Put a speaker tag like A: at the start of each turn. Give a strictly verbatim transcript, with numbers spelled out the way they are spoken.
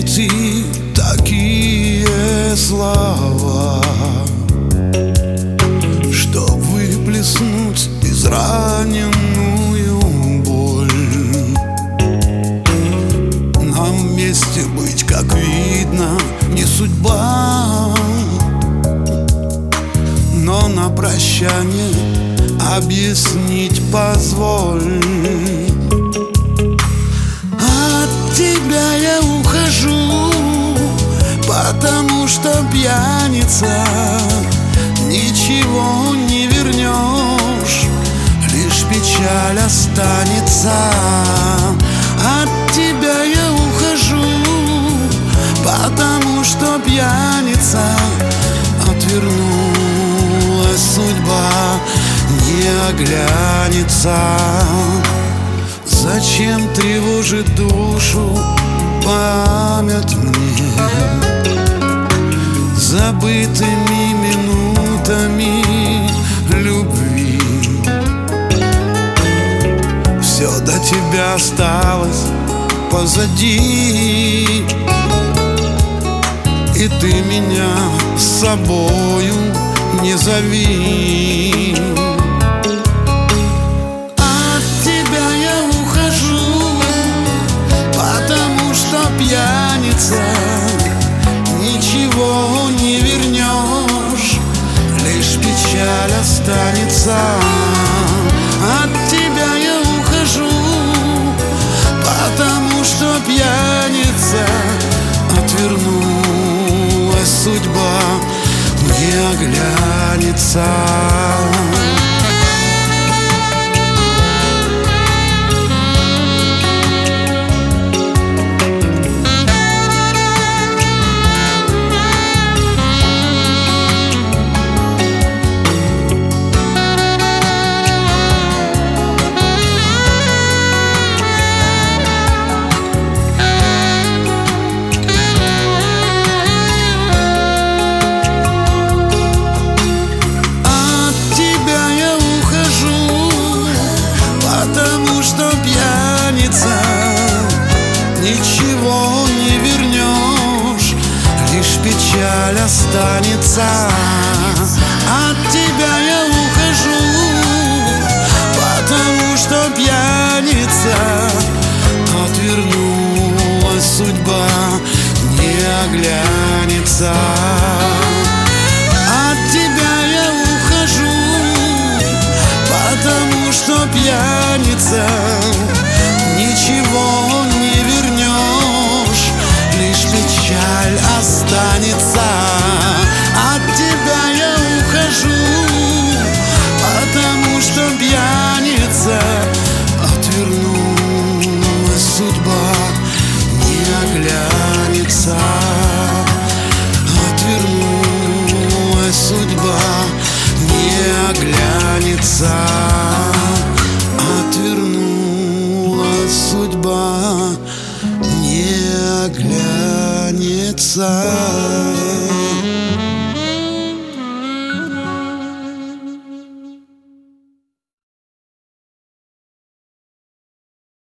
A: найти такие слова, чтоб выплеснуть израненную боль. Нам вместе быть, как видно, не судьба, но на прощание объяснить позволь. От тебя я ухожу, потому что пьяница, ничего не вернешь, лишь печаль останется. От тебя я ухожу, потому что пьяница, отвернулась судьба, не оглянется. Зачем тревожит душу память мне забытыми минутами любви? Все до тебя осталось позади, и ты меня с собою не зови. От тебя я ухожу, потому что пьяница, ничего не вернешь, лишь печаль останется. От тебя я ухожу, потому что пьяница, отвернулась судьба, не оглянется. Ничего не вернешь, лишь печаль останется. От тебя я ухожу, потому что пьяница, отвернулась судьба, не оглянется. От тебя я ухожу, потому что пьяница, ничего не вернешь, лишь печаль останется. От тебя я ухожу, потому что пьяница, отвернулась судьба, не оглянется. Отвернулась судьба, не оглянется. Отвернулась судьба, не оглянется.